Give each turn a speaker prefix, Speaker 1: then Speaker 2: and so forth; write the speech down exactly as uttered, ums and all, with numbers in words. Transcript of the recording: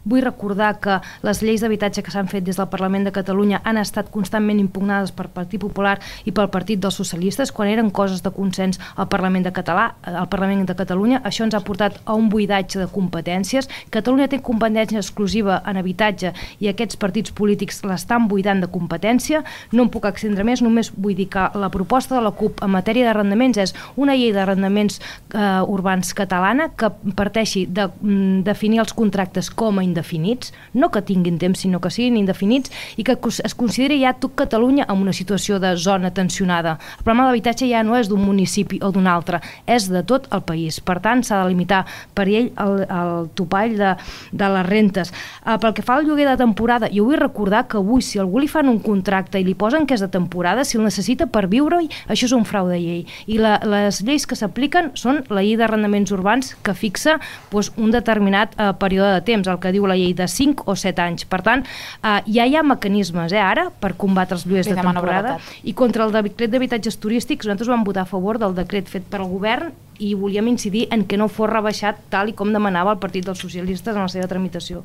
Speaker 1: Vull recordar que les lleis d'habitatge que s'han fet des del Parlament de Catalunya han estat constantment impugnades pel Partit Popular i pel Partit dels Socialistes quan eren coses de consens al Parlament de Català, al Parlament de Catalunya. Això ens ha portat a un buidatge de competències. Catalunya té competència exclusiva en habitatge i aquests partits polítics l'estan buidant de competència. No em puc extendre més, només vull dir que la proposta de la CUP en matèria d'arrendaments és una llei d'arrendaments eh, urbans catalana que parteixi de mm, definir els contractes com a indefinits, no que tinguin temps, sinó que siguin indefinits i que es consideri ja tot Catalunya en una situació de zona tensionada. El problema de l'habitatge ja no és d'un municipi o d'un altre, és de tot el país. Per tant, s'ha de limitar per ell el, el topall de, de les rentes. Uh, pel que fa al lloguer de temporada, jo vull recordar que avui, si algú li fan un contracte i li posen que és de temporada, si el necessita per viure-hi, això és un frau de llei. I la, les lleis que s'apliquen són la llei d'arrendaments urbans que fixa doncs, un determinat uh, període de temps, el que diu la llei de cinc o set anys. Per tant, eh, ja hi ha mecanismes eh, ara per combatre els lloguers de temporada i contra el decret d'habitatges turístics nosaltres vam votar a favor del decret fet pel govern i volíem incidir en que no fos rebaixat tal i com demanava el Partit dels Socialistes en la seva tramitació.